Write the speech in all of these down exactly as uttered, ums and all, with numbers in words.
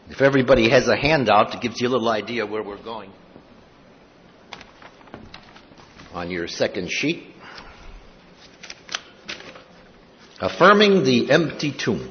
If everybody has a handout, it gives you a little idea where we're going. On your second sheet, affirming the empty tomb.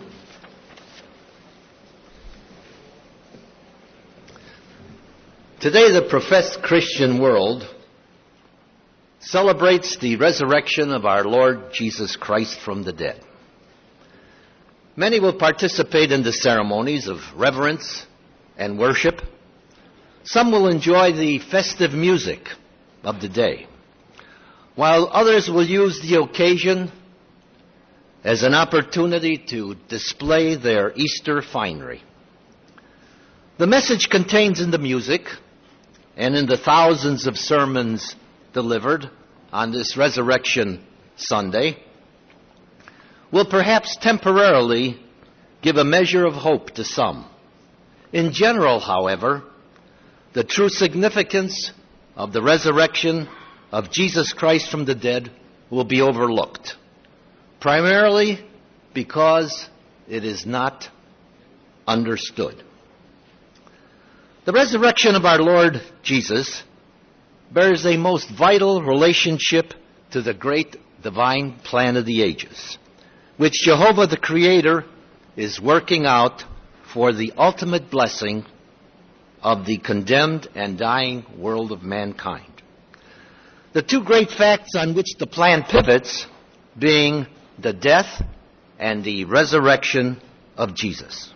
Today, the professed Christian world celebrates the resurrection of our Lord Jesus Christ from the dead. Many will participate in the ceremonies of reverence and worship. Some will enjoy the festive music of the day, while others will use the occasion as an opportunity to display their Easter finery. The message contained in the music and in the thousands of sermons delivered on this Resurrection Sunday will perhaps temporarily give a measure of hope to some. In general, however, the true significance of the resurrection of Jesus Christ from the dead will be overlooked, primarily because it is not understood. The resurrection of our Lord Jesus bears a most vital relationship to the great divine plan of the ages, which Jehovah the Creator is working out for the ultimate blessing of the condemned and dying world of mankind. The two great facts on which the plan pivots being the death and the resurrection of Jesus.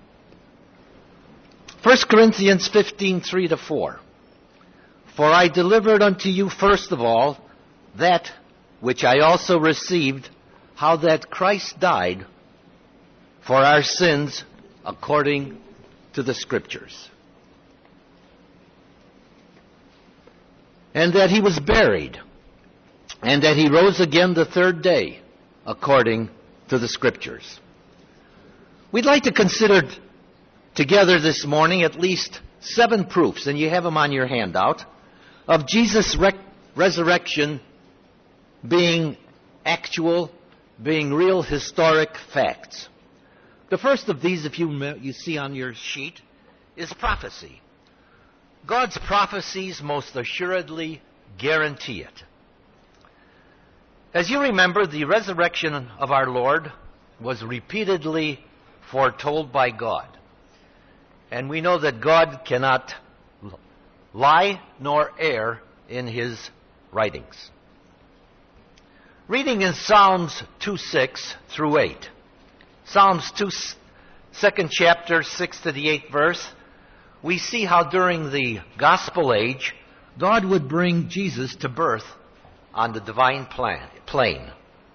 First Corinthians fifteen, three to four. For I delivered unto you first of all that which I also received, how that Christ died for our sins according to the Scriptures, and that he was buried, and that he rose again the third day according to the Scriptures. We'd like to consider together this morning at least seven proofs, and you have them on your handout, of Jesus' rec- resurrection being actual, being real historic facts. The first of these, if you, you see on your sheet, is prophecy. God's prophecies most assuredly guarantee it. As you remember, the resurrection of our Lord was repeatedly foretold by God. And we know that God cannot lie nor err in his writings. Reading in Psalms two six through eight. Psalms two, second chapter, sixth to the eighth verse, we see how during the gospel age, God would bring Jesus to birth on the divine plan, plane.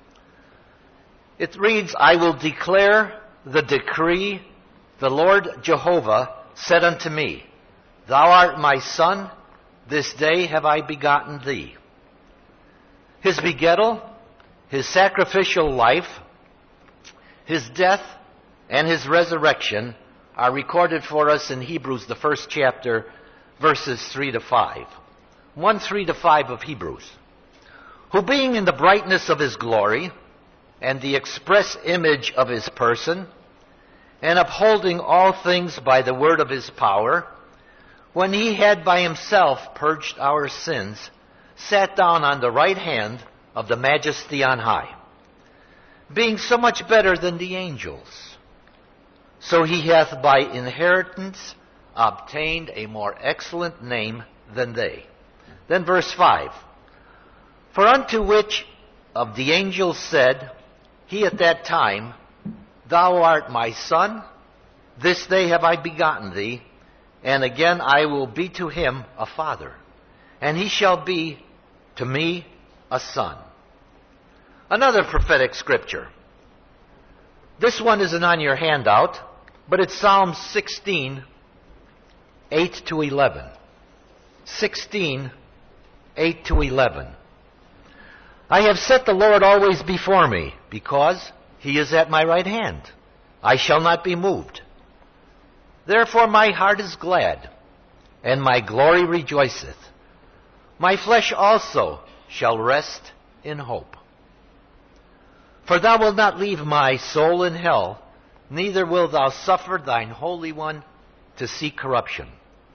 It reads, I will declare the decree, the Lord Jehovah said unto me, Thou art my son, this day have I begotten thee. His begettal, his sacrificial life, his death, and his resurrection are recorded for us in Hebrews, the first chapter, verses three to five. one, three to five of Hebrews. Who being in the brightness of his glory, and the express image of his person, and upholding all things by the word of his power, when he had by himself purged our sins, sat down on the right hand of the majesty on high, being so much better than the angels. So he hath by inheritance obtained a more excellent name than they. Then verse five. For unto which of the angels said he at that time, Thou art my son, this day have I begotten thee, and again I will be to him a father, and he shall be to me a son. Another prophetic scripture. This one isn't on your handout, but it's Psalm sixteen, eight to eleven. sixteen, eight to eleven. I have set the Lord always before me, because he is at my right hand. I shall not be moved. Therefore my heart is glad, and my glory rejoiceth. My flesh also shall rest in hope. For thou wilt not leave my soul in hell, neither wilt thou suffer thine Holy One to see corruption.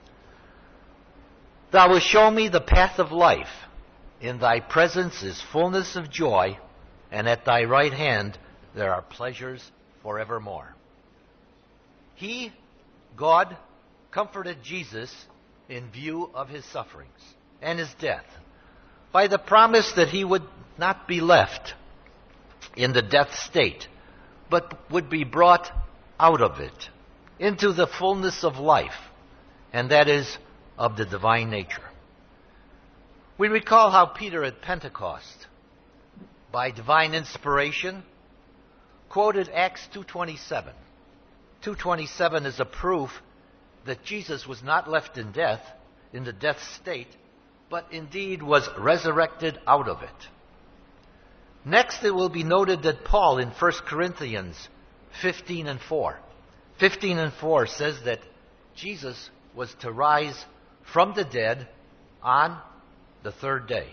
Thou wilt show me the path of life. In thy presence is fullness of joy, and at thy right hand there are pleasures forevermore. He, God, comforted Jesus in view of his sufferings and his death by the promise that he would not be left in the death state, but would be brought out of it into the fullness of life, and that is of the divine nature. We recall how Peter at Pentecost, by divine inspiration, quoted Acts two twenty-seven. two twenty-seven is a proof that Jesus was not left in death, in the death state, but indeed was resurrected out of it. Next, it will be noted that Paul in First Corinthians fifteen and four, fifteen and four says that Jesus was to rise from the dead on the third day.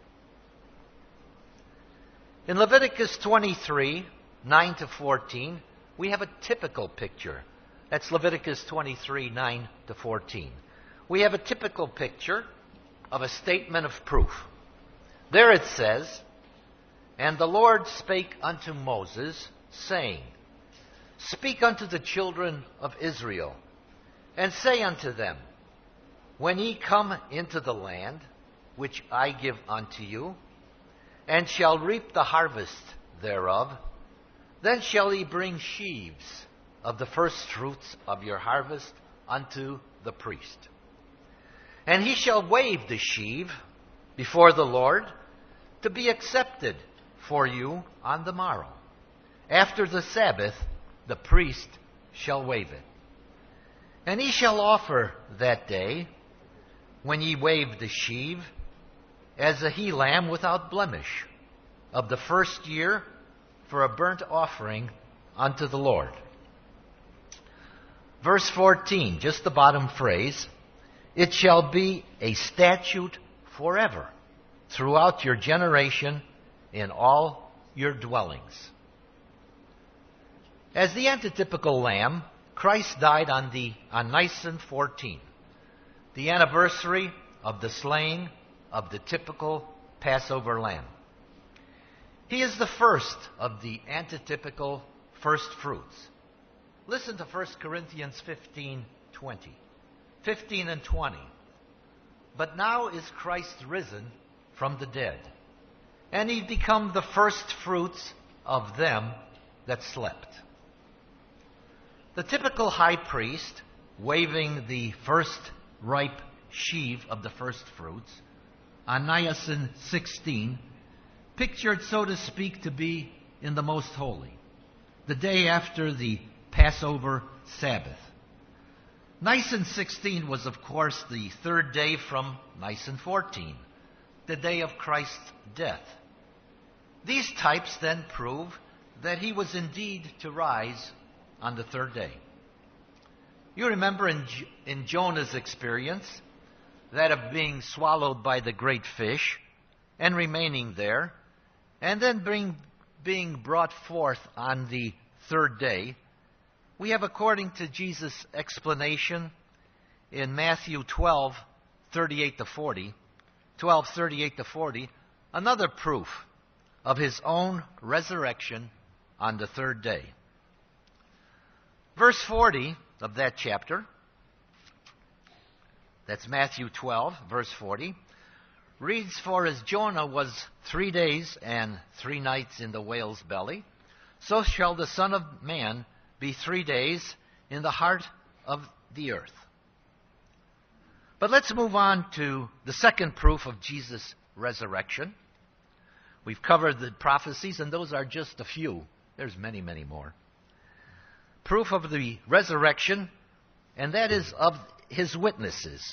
In Leviticus twenty-three, nine to fourteen, we have a typical picture. That's Leviticus twenty-three, nine to fourteen. We have a typical picture of a statement of proof. There it says, And the Lord spake unto Moses, saying, Speak unto the children of Israel, and say unto them, When ye come into the land which I give unto you, and shall reap the harvest thereof, then shall ye bring sheaves of the first fruits of your harvest unto the priest. And he shall wave the sheave before the Lord to be accepted for you on the morrow. After the Sabbath, the priest shall wave it. And he shall offer that day, when ye wave the sheave, as a he lamb without blemish, of the first year, for a burnt offering unto the Lord. Verse fourteen, just the bottom phrase, It shall be a statute forever, throughout your generation, in all your dwellings. As the antitypical lamb, Christ died on the on Nisan fourteen, the anniversary of the slaying of the typical Passover lamb. He is the first of the antitypical first fruits. Listen to First Corinthians fifteen twenty. fifteen and twenty. But now is Christ risen from the dead, and he become the first fruits of them that slept. The typical high priest, waving the first ripe sheaf of the first fruits, on Nisan sixteen, pictured, so to speak, to be in the most holy, the day after the Passover Sabbath. Nisan sixteen was, of course, the third day from Nisan fourteen, the day of Christ's death. These types then prove that he was indeed to rise on the third day. You remember in, in Jonah's experience, that of being swallowed by the great fish and remaining there, and then bring, being brought forth on the third day. We have, according to Jesus' explanation in Matthew twelve, thirty-eight to forty, twelve, thirty-eight to forty, another proof of his own resurrection on the third day. Verse forty of that chapter, that's Matthew twelve, verse forty, reads, For as Jonah was three days and three nights in the whale's belly, so shall the Son of Man be three days in the heart of the earth. But let's move on to the second proof of Jesus' resurrection. We've covered the prophecies, and those are just a few. There's many, many more. Proof of the resurrection, and that is of his witnesses.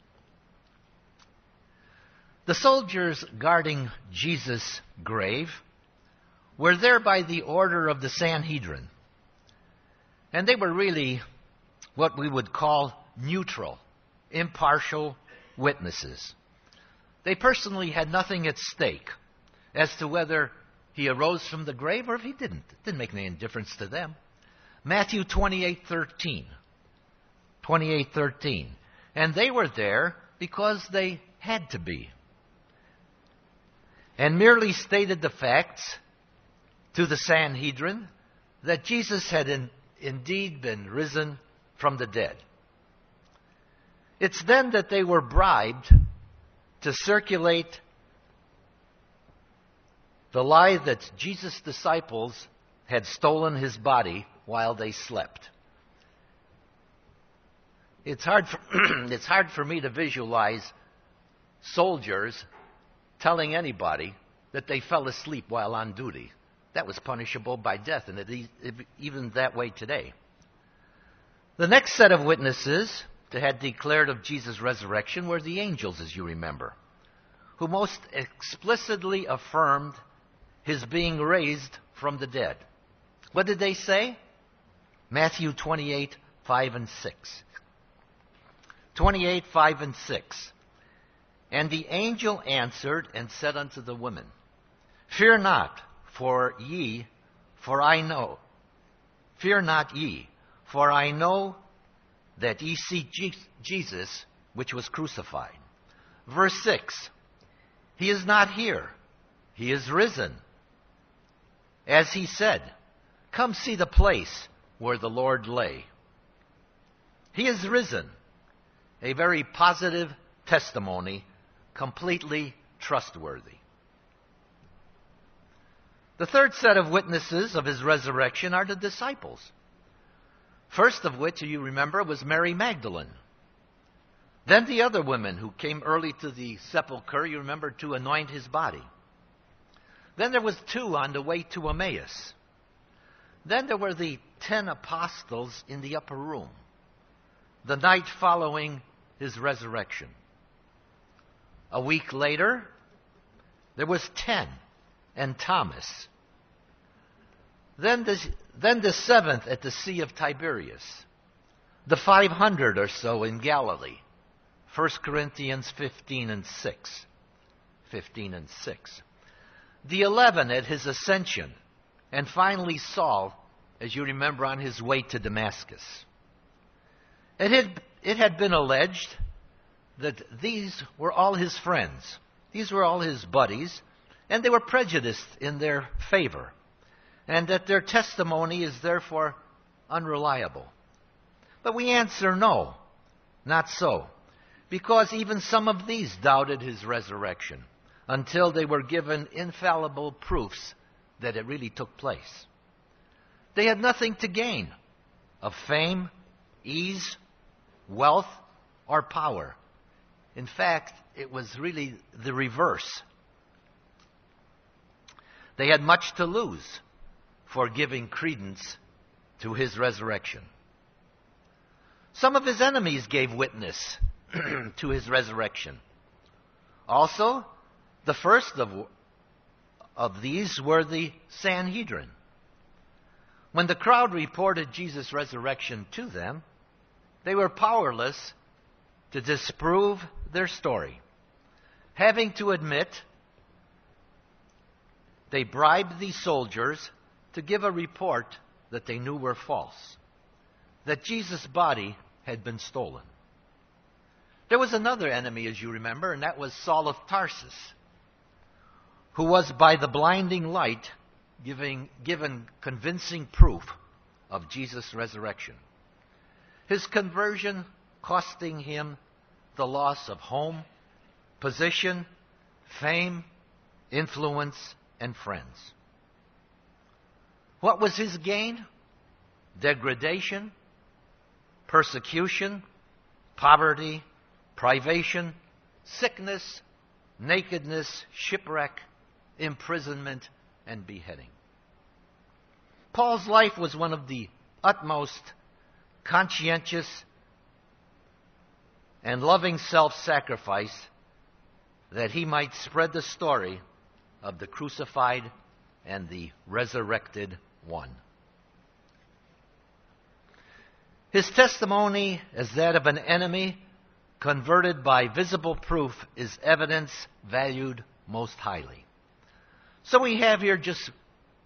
The soldiers guarding Jesus' grave were there by the order of the Sanhedrin. And they were really what we would call neutral, impartial witnesses. They personally had nothing at stake as to whether he arose from the grave or if he didn't. It didn't make any difference to them. Matthew twenty-eight thirteen. twenty-eight thirteen. And they were there because they had to be, and merely stated the facts to the Sanhedrin that Jesus had in, indeed been risen from the dead. It's then that they were bribed to circulate the lie that Jesus' disciples had stolen his body while they slept. It's hard for, it's hard for me to visualize soldiers telling anybody that they fell asleep while on duty. That was punishable by death, and it is even that way today. The next set of witnesses that had declared of Jesus' resurrection were the angels, as you remember, who most explicitly affirmed his being raised from the dead. What did they say? Matthew twenty-eight, five and six. twenty-eight, five and six. And the angel answered and said unto the women, Fear not, for ye, for I know. Fear not ye, for I know that ye seek Jesus, which was crucified. Verse six. He is not here. He is risen. As he said, come see the place where the Lord lay. He is risen. A very positive testimony, completely trustworthy. The third set of witnesses of his resurrection are the disciples. First of which, you remember, was Mary Magdalene. Then the other women who came early to the sepulchre, you remember, to anoint his body. Then there was two on the way to Emmaus. Then there were the ten apostles in the upper room, the night following his resurrection. A week later, there was ten and Thomas. Then the, then the seventh at the Sea of Tiberias. The five hundred or so in Galilee. First Corinthians fifteen and six. fifteen and six. The eleven at his ascension. And finally Saul, as you remember, on his way to Damascus. It had, it had been alleged that these were all his friends. These were all his buddies, and they were prejudiced in their favor, and that their testimony is therefore unreliable. But we answer no, not so, because even some of these doubted his resurrection until they were given infallible proofs that it really took place. They had nothing to gain of fame, ease, wealth, or power. In fact, it was really the reverse. They had much to lose for giving credence to his resurrection. Some of his enemies gave witness to his resurrection. Also, the first of, of these were the Sanhedrin. When the crowd reported Jesus' resurrection to them, they were powerless to disprove their story, having to admit they bribed these soldiers to give a report that they knew were false, that Jesus' body had been stolen. There was another enemy, as you remember, and that was Saul of Tarsus, who was by the blinding light giving, given convincing proof of Jesus' resurrection. His conversion costing him the loss of home, position, fame, influence, and friends. What was his gain? Degradation, persecution, poverty, privation, sickness, nakedness, shipwreck, imprisonment, and beheading. Paul's life was one of the utmost conscientious and loving self-sacrifice that he might spread the story of the crucified and the resurrected one. His testimony as that of an enemy converted by visible proof is evidence valued most highly. So we have here just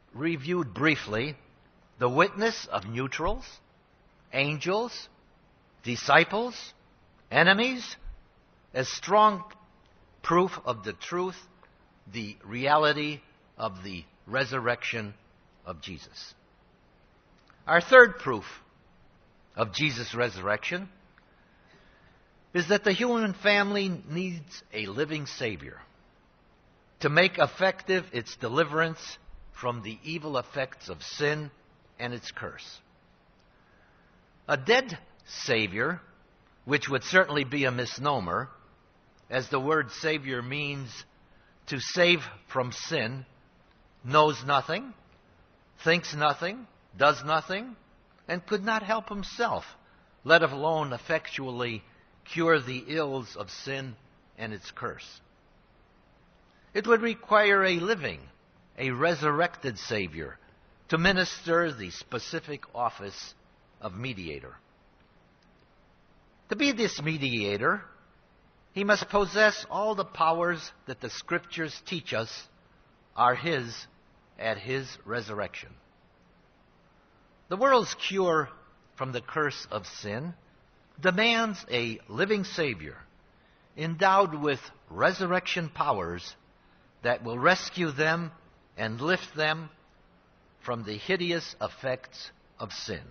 reviewed briefly the witness of neutrals, angels, disciples, enemies, as strong proof of the truth, the reality of the resurrection of Jesus. Our third proof of Jesus' resurrection is that the human family needs a living Savior to make effective its deliverance from the evil effects of sin and its curse. A dead Savior, which would certainly be a misnomer, as the word Savior means to save from sin, knows nothing, thinks nothing, does nothing, and could not help himself, let alone effectually cure the ills of sin and its curse. It would require a living, a resurrected Savior to minister the specific office of mediator. To be this mediator, he must possess all the powers that the Scriptures teach us are his at his resurrection. The world's cure from the curse of sin demands a living Savior endowed with resurrection powers that will rescue them and lift them from the hideous effects of sin.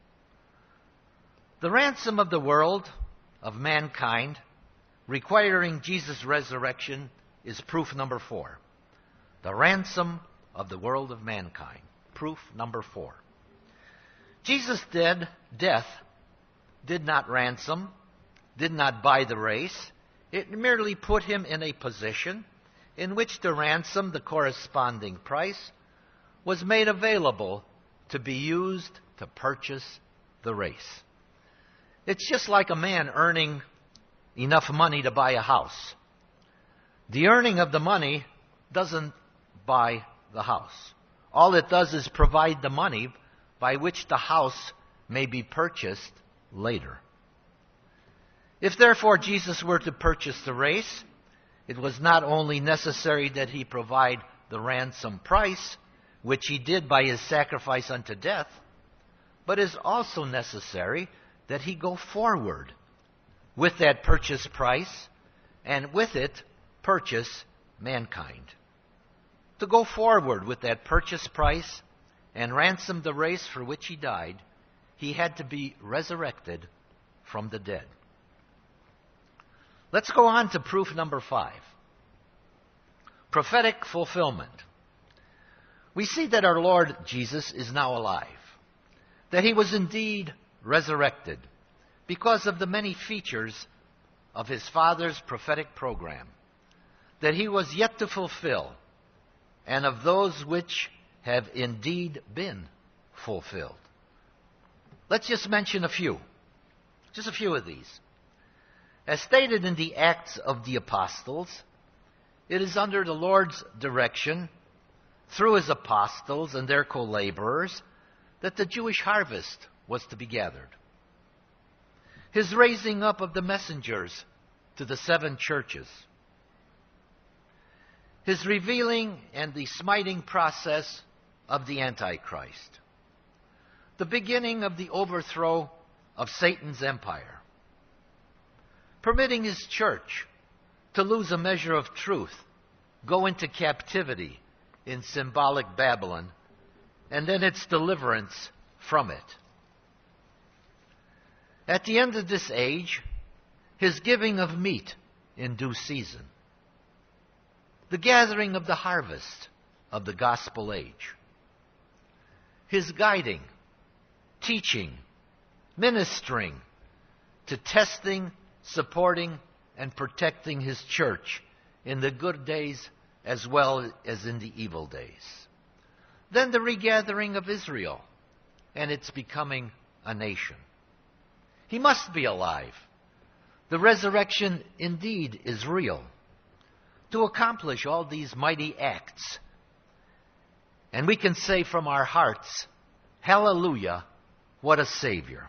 The ransom of the world, of mankind, requiring Jesus' resurrection is proof number four. The ransom of the world of mankind. Proof number four. Jesus' dead death did not ransom, did not buy the race. It merely put him in a position in which to ransom the corresponding price was made available to be used to purchase the race. It's just like a man earning enough money to buy a house. The earning of the money doesn't buy the house. All it does is provide the money by which the house may be purchased later. If therefore Jesus were to purchase the race, it was not only necessary that he provide the ransom price, which he did by his sacrifice unto death, but is also necessary that he go forward with that purchase price and with it purchase mankind. To go forward with that purchase price and ransom the race for which he died, he had to be resurrected from the dead. Let's go on to proof number five. Prophetic fulfillment. We see that our Lord Jesus is now alive, that he was indeed resurrected because of the many features of his Father's prophetic program that he was yet to fulfill, and of those which have indeed been fulfilled. Let's just mention a few. Just a few of these. As stated in the Acts of the Apostles, it is under the Lord's direction, through his apostles and their co-laborers, that the Jewish harvest was to be gathered. His raising up of the messengers to the seven churches. His revealing and the smiting process of the Antichrist. The beginning of the overthrow of Satan's empire. Permitting his church to lose a measure of truth, go into captivity in symbolic Babylon, and then its deliverance from it. At the end of this age, his giving of meat in due season. The gathering of the harvest of the gospel age. His guiding, teaching, ministering to testing, supporting, and protecting his church in the good days as well as in the evil days. Then the regathering of Israel and its becoming a nation. He must be alive. The resurrection indeed is real to accomplish all these mighty acts. And we can say from our hearts, hallelujah, what a Savior.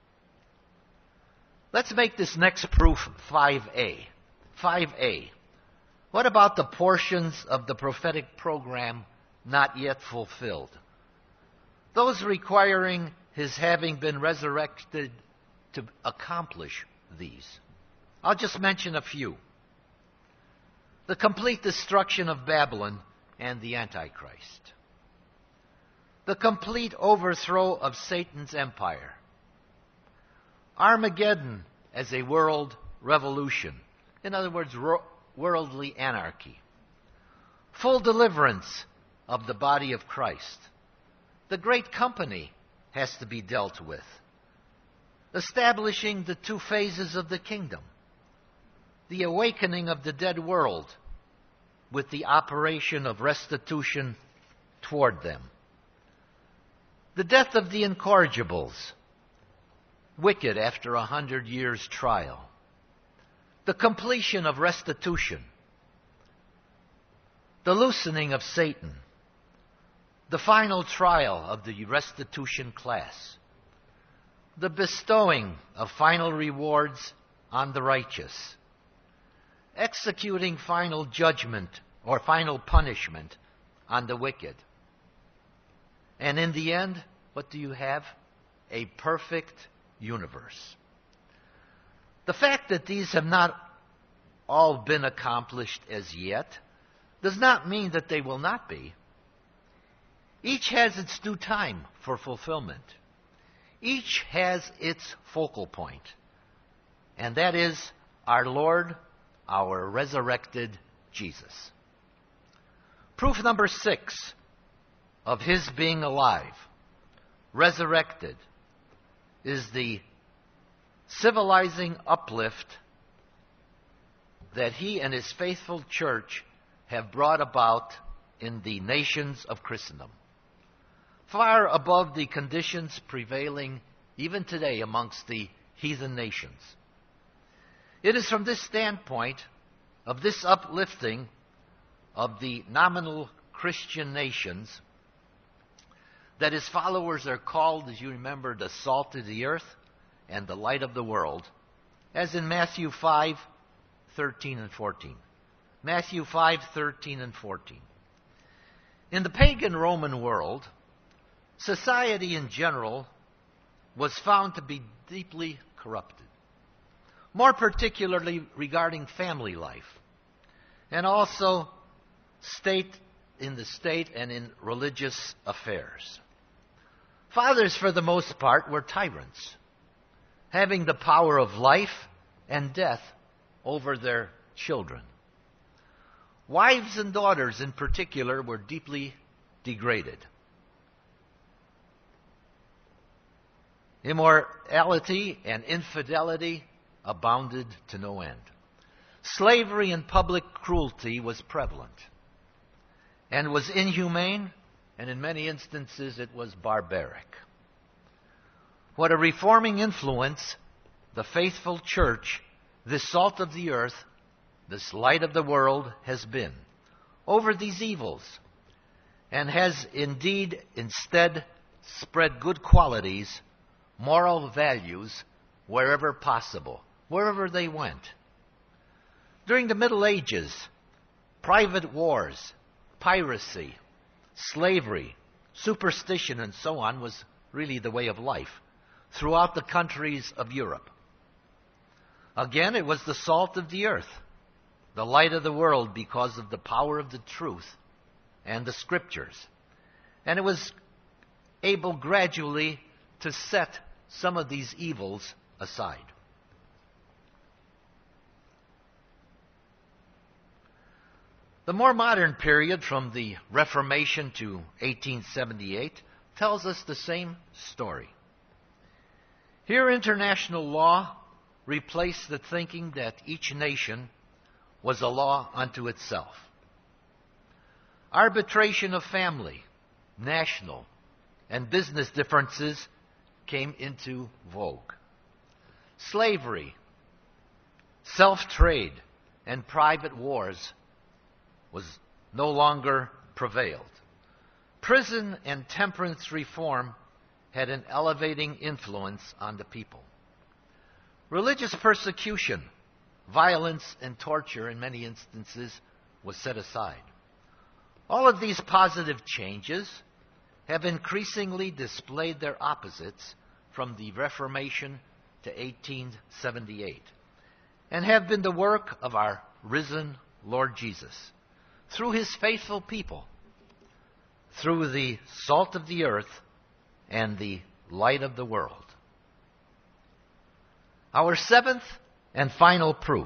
Let's make this next proof five A. five A. What about the portions of the prophetic program not yet fulfilled? Those requiring his having been resurrected to accomplish these. I'll just mention a few. The complete destruction of Babylon and the Antichrist. The complete overthrow of Satan's empire. Armageddon as a world revolution. In other words, ro- worldly anarchy. Full deliverance of the body of Christ. The great company has to be dealt with. Establishing the two phases of the kingdom. The awakening of the dead world with the operation of restitution toward them. The death of the incorrigibles, wicked after a hundred years' trial. The completion of restitution. The loosening of Satan. The final trial of the restitution class. The bestowing of final rewards on the righteous. Executing final judgment or final punishment on the wicked. And in the end, what do you have? A perfect universe. The fact that these have not all been accomplished as yet does not mean that they will not be. Each has its due time for fulfillment. Each has its focal point. And that is our Lord, our resurrected Jesus. Proof number six of his being alive, resurrected, is the civilizing uplift that he and his faithful church have brought about in the nations of Christendom, far above the conditions prevailing even today amongst the heathen nations. It is from this standpoint of this uplifting of the nominal Christian nations that his followers are called, as you remember, the salt of the earth and the light of the world, as in Matthew five, thirteen and fourteen. Matthew five, thirteen and fourteen. In the pagan Roman world, society in general was found to be deeply corrupted, more particularly regarding family life, and also state in the state and in religious affairs. Fathers, for the most part, were tyrants, having the power of life and death over their children. Wives and daughters, in particular, were deeply degraded. Immorality and infidelity abounded to no end. Slavery and public cruelty was prevalent and was inhumane, and in many instances it was barbaric. What a reforming influence the faithful church, this salt of the earth, this light of the world, has been over these evils, and has indeed instead spread good qualities, moral values, wherever possible, wherever they went. During the Middle Ages, private wars, piracy, slavery, superstition, and so on was really the way of life throughout the countries of Europe. Again, it was the salt of the earth, the light of the world, because of the power of the truth and the scriptures. And it was able gradually to set some of these evils aside. The more modern period, from the Reformation to eighteen seventy-eight, tells us the same story. Here, international law replaced the thinking that each nation was a law unto itself. Arbitration of family, national, and business differences came into vogue. Slavery, self-trade, and private wars was no longer prevailed. Prison and temperance reform had an elevating influence on the people. Religious persecution, violence, and torture in many instances was set aside. All of these positive changes have increasingly displayed their opposites from the Reformation to eighteen seventy-eight, and have been the work of our risen Lord Jesus, through his faithful people, through the salt of the earth and the light of the world. Our seventh and final proof.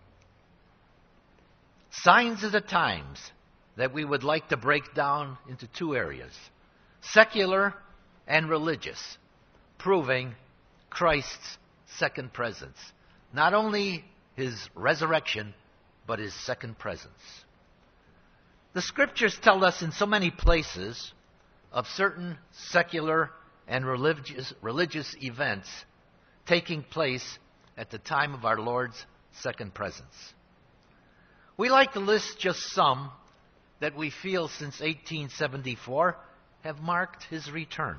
Signs of the times that we would like to break down into two areas, secular and religious, proving Christ's second presence. Not only his resurrection, but his second presence. The scriptures tell us in so many places of certain secular and religious, religious events taking place at the time of our Lord's second presence. We like to list just some that we feel since eighteen seventy-four have marked his return.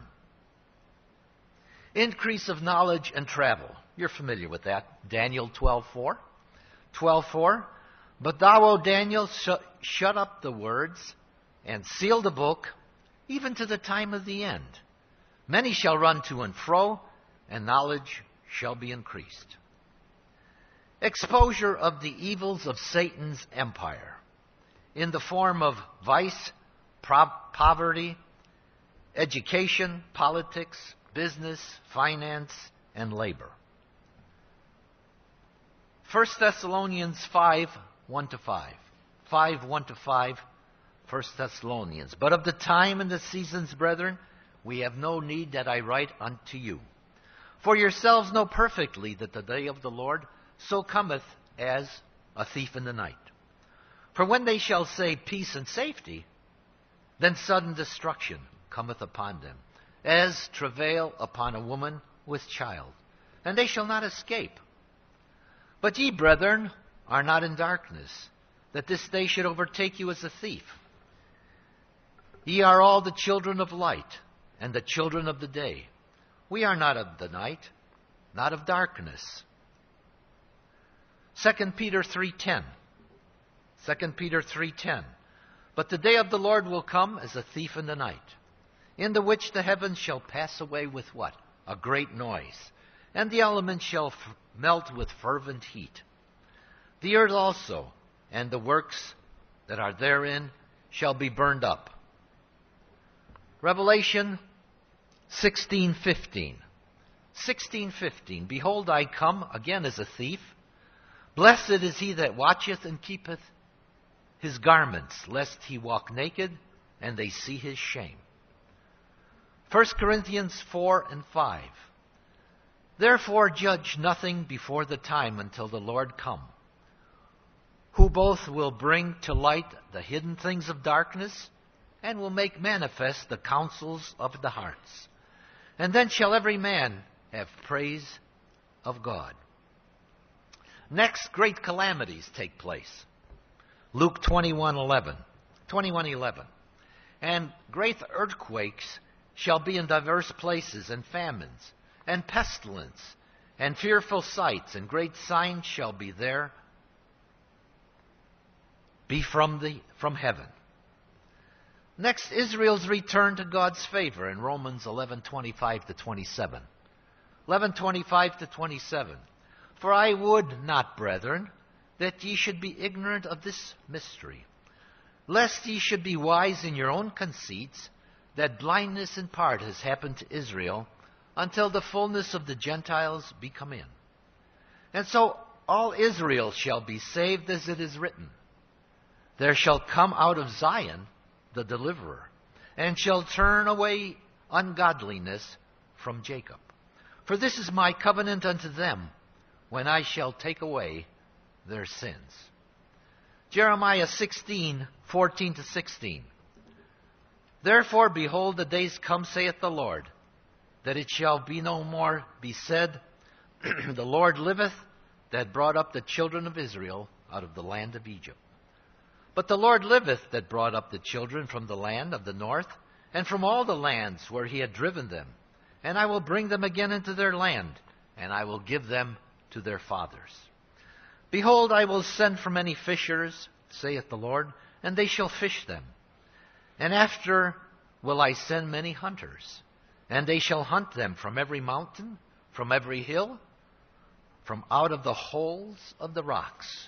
Increase of knowledge and travel. You're familiar with that. Daniel twelve four. twelve four. But thou, O Daniel, sh- shut up the words and seal the book, even to the time of the end. Many shall run to and fro, and knowledge shall be increased. Exposure of the evils of Satan's empire in the form of vice, pro- poverty, education, politics, business, finance, and labor. First Thessalonians five, one to five. five, one to five, First Thessalonians. But of the time and the seasons, brethren, we have no need that I write unto you. For yourselves know perfectly that the day of the Lord so cometh as a thief in the night. For when they shall say peace and safety, then sudden destruction cometh upon them, as travail upon a woman with child, and they shall not escape. But ye, brethren, are not in darkness, that this day should overtake you as a thief. Ye are all the children of light, and the children of the day. We are not of the night, not of darkness. Second Peter three ten. Second Peter three ten. But the day of the Lord will come as a thief in the night, in the which the heavens shall pass away with what? A great noise, and the elements shall f- melt with fervent heat. The earth also, and the works that are therein, shall be burned up. Revelation sixteen fifteen. sixteen fifteen. Behold, I come again as a thief. Blessed is he that watcheth and keepeth his garments, lest he walk naked, and they see his shame. First Corinthians four and five. Therefore judge nothing before the time until the Lord come, who both will bring to light the hidden things of darkness, and will make manifest the counsels of the hearts. And then shall every man have praise of God. Next, great calamities take place. Luke twenty-one eleven. twenty-one eleven. And great earthquakes shall be in diverse places, and famines, and pestilence, and fearful sights, and great signs shall be there, be from the from heaven. Next, Israel's return to God's favor in Romans eleven twenty-five to twenty-seven. eleven twenty-five to twenty-seven. For I would not, brethren, that ye should be ignorant of this mystery, lest ye should be wise in your own conceits, that blindness in part has happened to Israel, until the fullness of the Gentiles be come in. And so all Israel shall be saved, as it is written, there shall come out of Zion the deliverer, and shall turn away ungodliness from Jacob. For this is my covenant unto them, when I shall take away their sins. Jeremiah sixteen fourteen to sixteen. Therefore, behold, the days come, saith the Lord, that it shall be no more be said, the Lord liveth, that brought up the children of Israel out of the land of Egypt. But the Lord liveth, that brought up the children from the land of the north, and from all the lands where he had driven them. And I will bring them again into their land, and I will give them to their fathers. Behold, I will send for many fishers, saith the Lord, and they shall fish them. And after will I send many hunters, and they shall hunt them from every mountain, from every hill, from out of the holes of the rocks.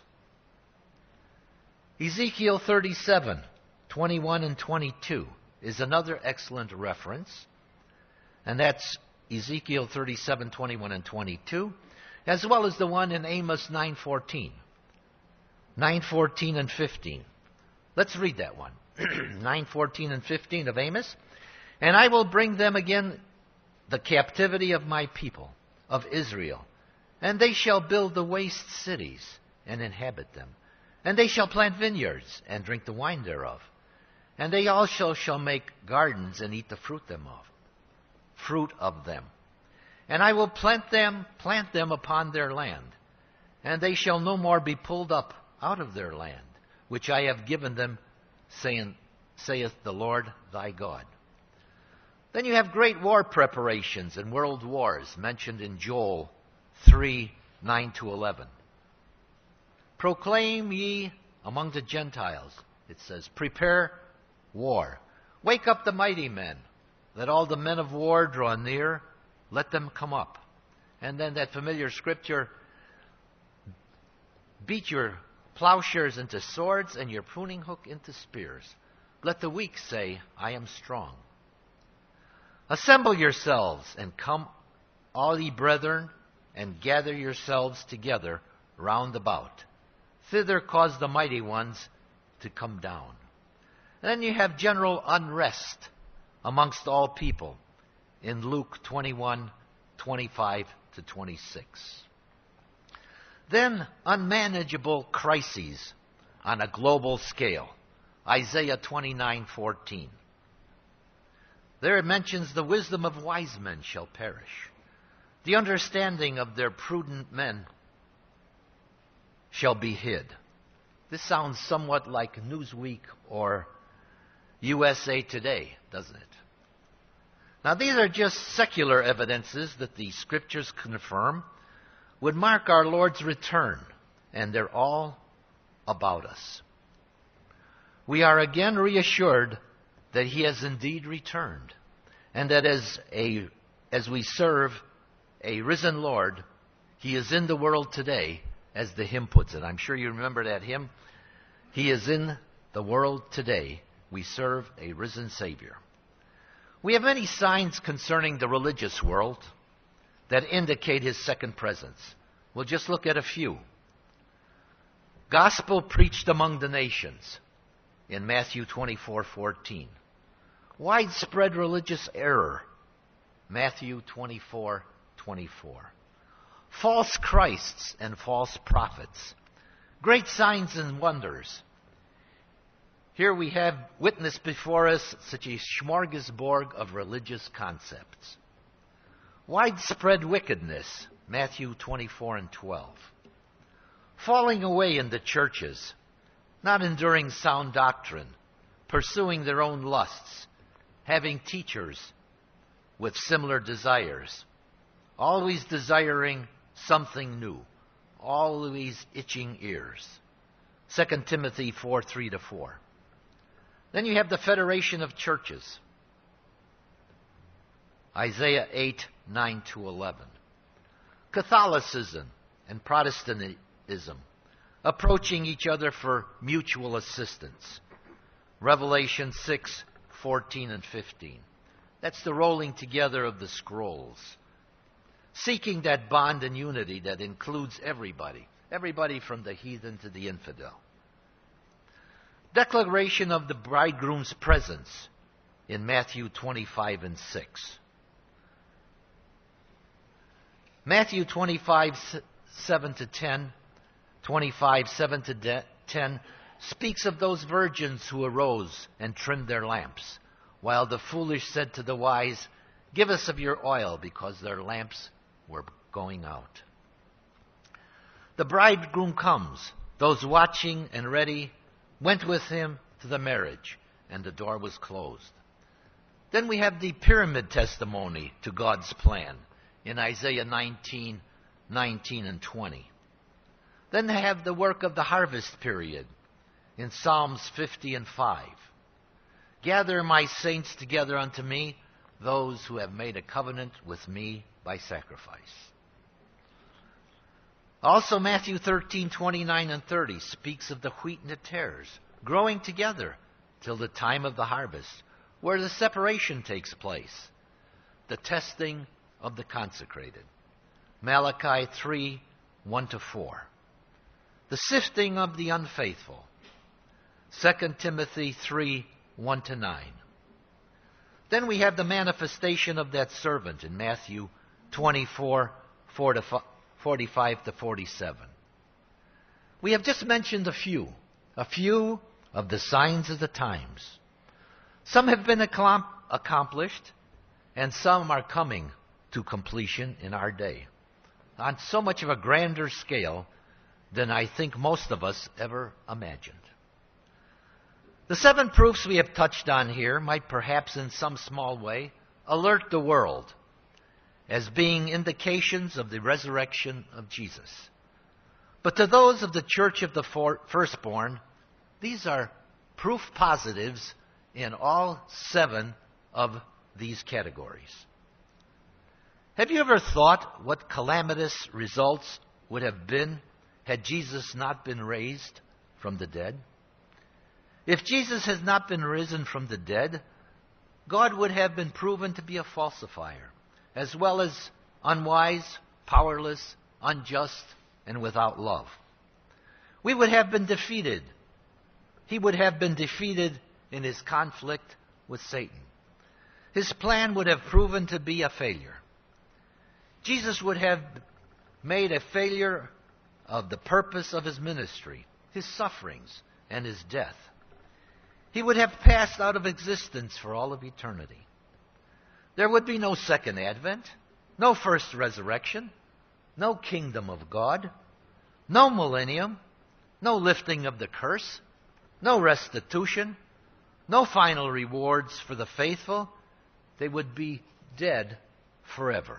Ezekiel thirty-seven, twenty-one and twenty-two is another excellent reference. And that's Ezekiel thirty-seven, twenty-one and twenty-two, as well as the one in Amos nine fourteen. nine fourteen and fifteen. Let's read that one. nine fourteen and fifteen of Amos. And I will bring them again the captivity of my people, of Israel. And they shall build the waste cities and inhabit them. And they shall plant vineyards and drink the wine thereof. And they also shall make gardens and eat the fruit thereof. Fruit of them. And I will plant them, plant them upon their land. And they shall no more be pulled up out of their land, which I have given them, saying, saith the Lord thy God. Then you have great war preparations and world wars mentioned in Joel three, nine to eleven. Proclaim ye among the Gentiles, it says, prepare war. Wake up the mighty men. Let all the men of war draw near. Let them come up. And then that familiar scripture, beat your plowshares into swords and your pruning hook into spears. Let the weak say, I am strong. Assemble yourselves and come, all ye brethren, and gather yourselves together round about. Thither cause the mighty ones to come down. And then you have general unrest amongst all people in Luke twenty-one, twenty-five to twenty-six. Then unmanageable crises on a global scale. Isaiah twenty-nine, fourteen. There it mentions the wisdom of wise men shall perish. The understanding of their prudent men shall be hid. This sounds somewhat like Newsweek or U S A Today, doesn't it? Now, these are just secular evidences that the Scriptures confirm would mark our Lord's return, and they're all about us. We are again reassured that He has indeed returned, and that as a as we serve a risen Lord, He is in the world today, as the hymn puts it. I'm sure you remember that hymn. He is in the world today. We serve a risen Savior. We have many signs concerning the religious world that indicate His second presence. We'll just look at a few. Gospel preached among the nations in Matthew twenty-four, fourteen. Widespread religious error, Matthew twenty-four, twenty-four. False Christs and false prophets. Great signs and wonders. Here we have witnessed before us such a smorgasbord of religious concepts. Widespread wickedness, Matthew twenty-four and twelve. Falling away in the churches, not enduring sound doctrine, pursuing their own lusts, having teachers with similar desires, always desiring something new, always itching ears. Second Timothy four, three to four. Then you have the Federation of Churches. Isaiah eight, nine to eleven. Catholicism and Protestantism approaching each other for mutual assistance. Revelation six, fourteen and fifteen. That's the rolling together of the scrolls. Seeking that bond and unity that includes everybody. Everybody from the heathen to the infidel. Declaration of the bridegroom's presence in Matthew twenty-five and six. Matthew twenty-five, seven to ten, twenty-five, seven to ten speaks of those virgins who arose and trimmed their lamps, while the foolish said to the wise, give us of your oil, because their lamps were going out. The bridegroom comes. Those watching and ready went with him to the marriage, and the door was closed. Then we have the pyramid testimony to God's plan in Isaiah nineteen, nineteen and twenty. Then they have the work of the harvest period in Psalms fifty and five. Gather my saints together unto me, those who have made a covenant with me by sacrifice. Also, Matthew thirteen, twenty-nine and thirty speaks of the wheat and the tares growing together till the time of the harvest, where the separation takes place, the testing of the consecrated. Malachi three, one to four. The sifting of the unfaithful. Second Timothy three, one to nine. Then we have the manifestation of that servant in Matthew twenty-four, forty-five to forty-seven. We have just mentioned a few, a few of the signs of the times. Some have been accom- accomplished, and some are coming to completion in our day, on so much of a grander scale than I think most of us ever imagined. The seven proofs we have touched on here might perhaps in some small way alert the world as being indications of the resurrection of Jesus. But to those of the Church of the for- Firstborn, these are proof positives in all seven of these categories. Have you ever thought what calamitous results would have been had Jesus not been raised from the dead? If Jesus has not been risen from the dead, God would have been proven to be a falsifier, as well as unwise, powerless, unjust, and without love. We would have been defeated. He would have been defeated in his conflict with Satan. His plan would have proven to be a failure. Jesus would have made a failure of the purpose of his ministry, his sufferings, and his death. He would have passed out of existence for all of eternity. There would be no second advent, no first resurrection, no kingdom of God, no millennium, no lifting of the curse, no restitution, no final rewards for the faithful. They would be dead forever.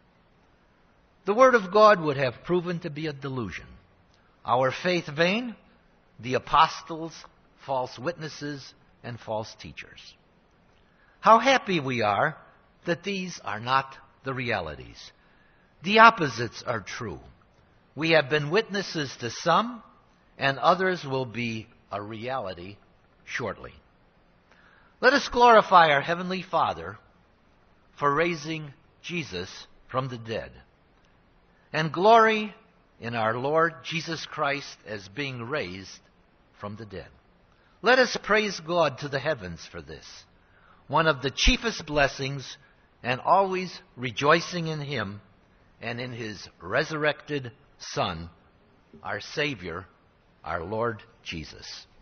The Word of God would have proven to be a delusion, our faith vain, the apostles false witnesses and false teachers. How happy we are that these are not the realities. The opposites are true. We have been witnesses to some, and others will be a reality shortly. Let us glorify our Heavenly Father for raising Jesus from the dead, and glory in our Lord Jesus Christ as being raised from the dead. Let us praise God to the heavens for this, one of the chiefest blessings, and always rejoicing in Him and in His resurrected Son, our Savior, our Lord Jesus.